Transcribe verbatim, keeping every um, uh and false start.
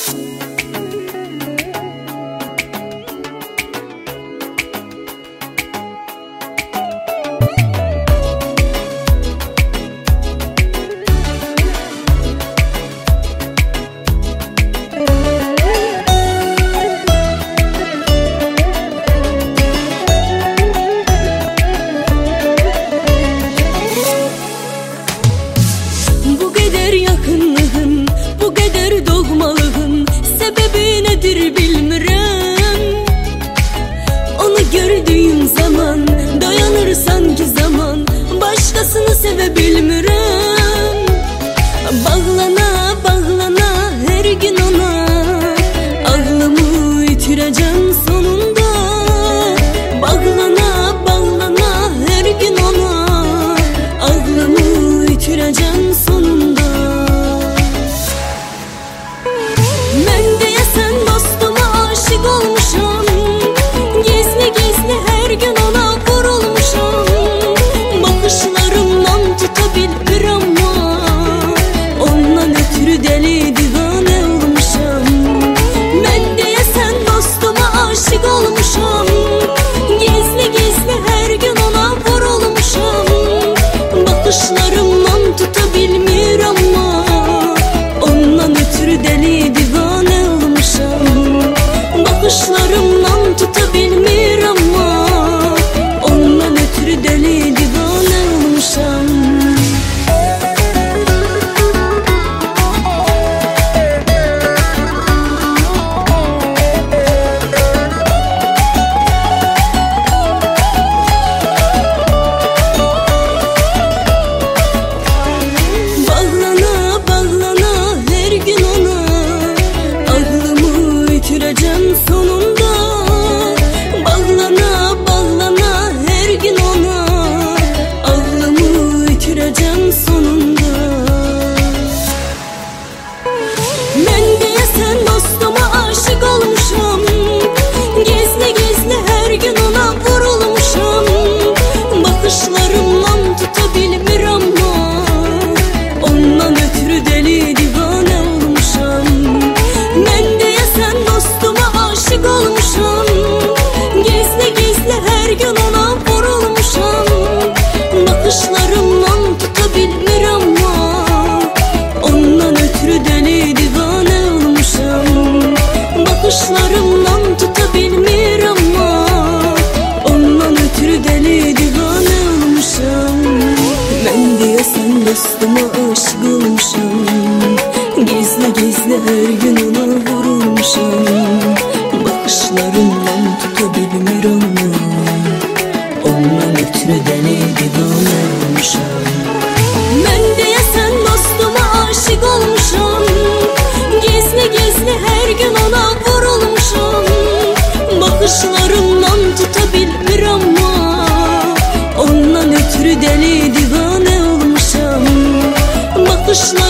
Gördüğüm zaman dayanır sanki zaman, başkasını sevebilmirəm. Bağlana bağlana her gün ona, ağlımı itireceğim sonunda. Bağlana bağlana her gün ona, ağlımı itireceğim sonunda. Ben deyesen dostuma aşık olmuşam, gizli gizli her gün ona vurulmuşam. Bakışlarımdan tutabilmir ama, ondan ötürü deli divane olmuşam. Ben deyesen dostuma aşık olmuşam, gizli gizli her gün ona vurulmuşam. Bakışlarımdan tutabilmir ama, ondan ötürü deli divane olmuşam. Bakışlarımdan tutabilmir ama, ondan ötürü deli divane olmuşam. Bağlana bağlana her gün ona, ağlımı itireceğim sonunda. Bağlana bağlana her gün ona, ağlımı itireceğim sonunda. Ben deyesen dostuma aşık olmuşam, gizli gizli her gün ona vurulmuşam. Bakışlarımdan tutabilmir ama, ondan ötürü deli divane olmuşam. Ben deyesen dostuma aşık olmuşam, gizli gizli her gün ona vurulmuşam. Bakışlarımdan tutabilmir ama, ondan ötürü deli divane olmuşam. Bakışlarımdan tutabilmir ama, ondan ötürü deli divane olmuşam. Ben deyesen dostuma aşık olmuşam, gizli gizli her gün ona vurulmuşam. Bakışlarımdan tutabilmir ama, ondan ötürü deli divane olmuşam. Ben deyesen dostuma aşık olmuşam, gizli gizli her gün ona vurulmuşam. Bakışlarımdan tutabilmir ama, ondan ötürü deli divane olmuşam. Bakışlarımdan